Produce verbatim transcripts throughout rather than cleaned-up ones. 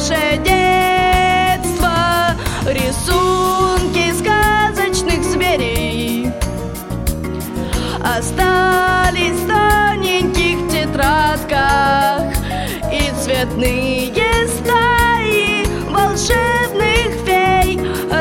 наше детство, рисунки сказочных зверей остались в тоненьких тетрадках, и цветные стаи волшебных фей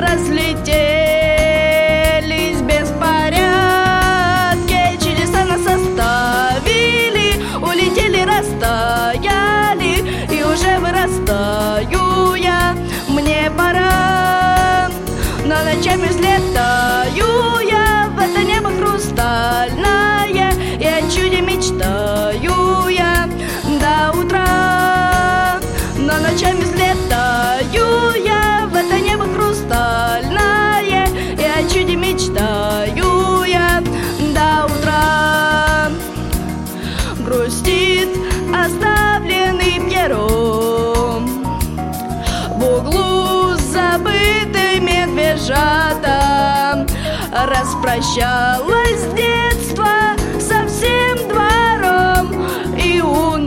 разлетелись в беспорядке. Чудеса нас оставили, улетели, растаяли, и уже вырастаю я. Мне пора, но ночами взлетаю я в это небо хрустальное, и о чуде мечтаю я до утра. Но ночами взлетаю я в это небо хрустальное, и о чуде мечтаю я до утра. Грустит оставленный пером в углу забытый медвежата. Распрощалась с детства со всем двором и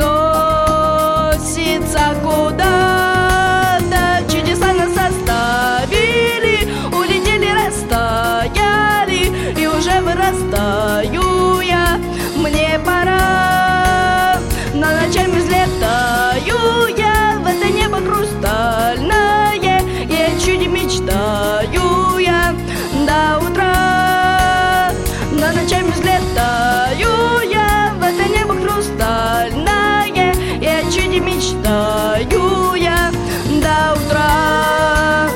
уносится куда-то. Чудеса нас оставили, улетели, растаяли, и уже вырастаю я. Мне пора, но ночами взлетаю я в это небо хрустальное, и о чуде мечтаю я до утра. Но ночами взлетаю я в это небо хрустальное, и о чуде мечтаю я до утра.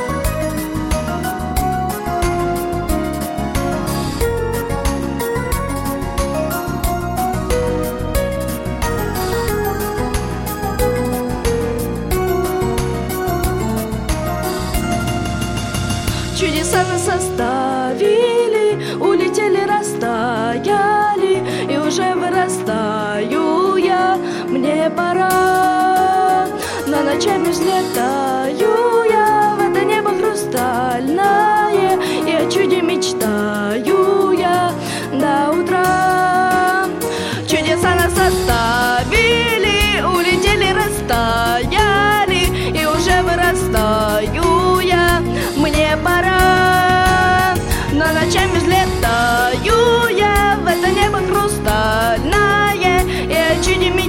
Чудеса нас оставили, улетели, растаяли, и уже вырастаю я. Мне пора, но ночами взлетаю я в это небо хрустальное, и о чуде мечтаю я до утра. Чудеса нас оставили, улетели, растаяли, и уже вырастаю я. Мне пора, но ночами взлетаю я в это небо хрустальное, и о чуде